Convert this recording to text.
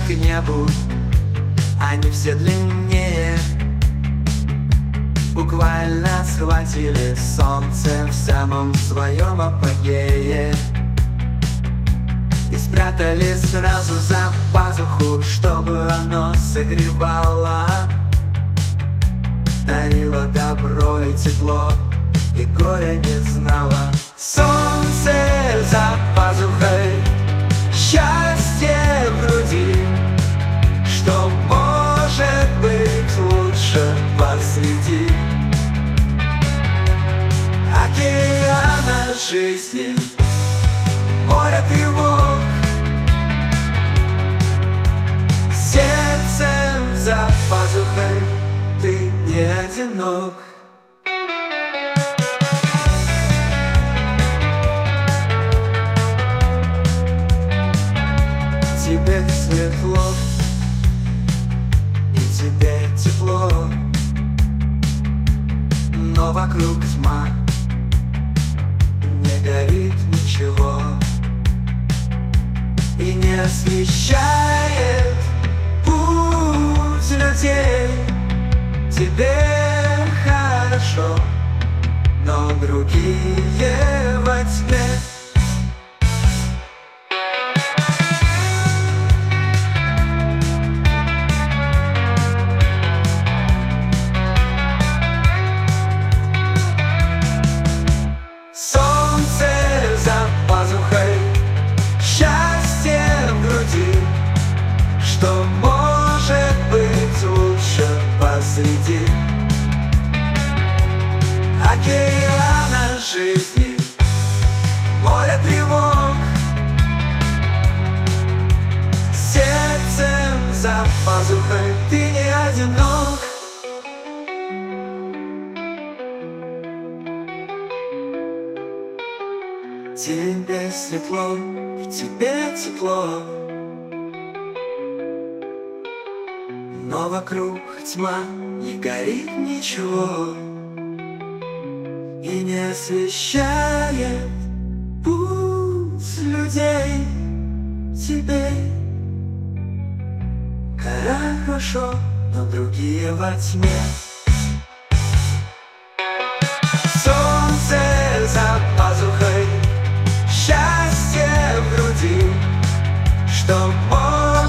к небу, они все длиннее. Буквально схватили солнце в самом своем апогее и спрятали сразу за пазуху, чтобы оно согревало, дарило добро и тепло, и горя не знало. Солнце за пазухой, счастье в груди, что может быть лучше посреди океана жизни, моря тревог. Сердцем за пазухой ты не одинок. Тебе светло, и тебе тепло, но вокруг тьма, не горит ничего и не освещает путь людей. Тебе хорошо, но другие во тьме. Солнце за пазухой, счастье в груди, что может быть лучше посреди океана жизни, моря тревог. Сердцем за пазухой ты не одинок. Тебе светло, в тебе тепло, но вокруг тьма, не горит ничего и не освещает путь людей. Тебе хорошо, но другие во тьме.